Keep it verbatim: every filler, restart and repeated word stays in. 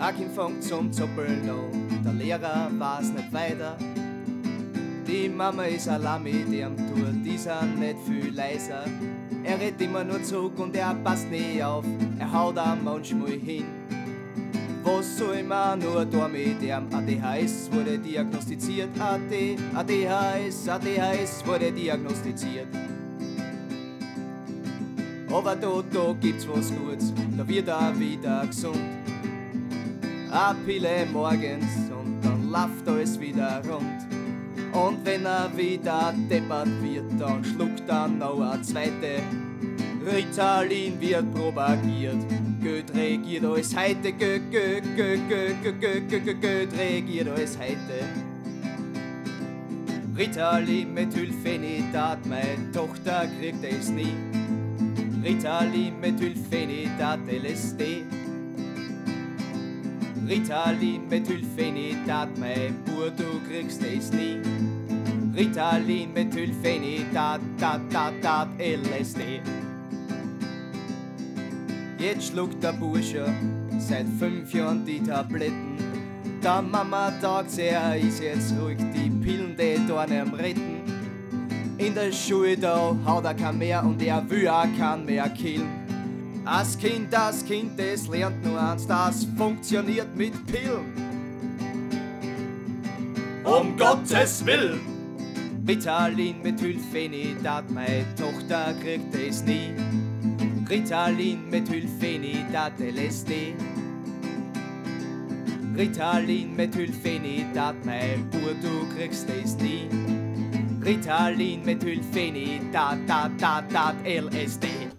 Akim fängt zum Zuppeln an, der Lehrer weiß nicht weiter. Die Mama ist allein mit ihm, tut dieser nicht viel leiser. Er redet immer nur zurück und er passt nie auf, er haut am manchmal hin. Was soll man nur da mit ihm? A D H S wurde diagnostiziert, A D, A D H S, A D H S wurde diagnostiziert. Aber da, da gibt's was Gutes, da wird er wieder gesund. A Pille morgens und dann läuft alles wieder rund. Und wenn er wieder deppert wird, dann schluckt er noch eine zweite. Ritalin wird propagiert, Geld regiert alles heute, Geld, Geld, Geld, Geld, Geld, Geld, Geld, Geld regiert alles heute. Ritalin, Methylphenidat, meine Tochter kriegt es nie. Ritalin, Methylphenidat, L S D. Ritalin, Methylphenidat, mein Bub, du kriegst es nie. Ritalin, Methylphenidat, dat, dat, dat, L S D. Jetzt schluckt der Bursche seit fünf Jahren die Tabletten. Der Mama sagt, er ist jetzt ruhig, die Pillen, die da nicht retten. In der Schule da haut er kein mehr und er will auch keinen mehr killen. Das Kind, das Kind, das lernt nur eins, das funktioniert mit Pillen. Um Gottes Willen! Ritalin, Methylphenidat, meine Tochter kriegt es nie. Ritalin, Methylphenidat, L S D. Ritalin, Methylphenidat, mein Bub, du kriegst es nie. Ritalin, Methylphenidat, dat, dat, dat, L S D.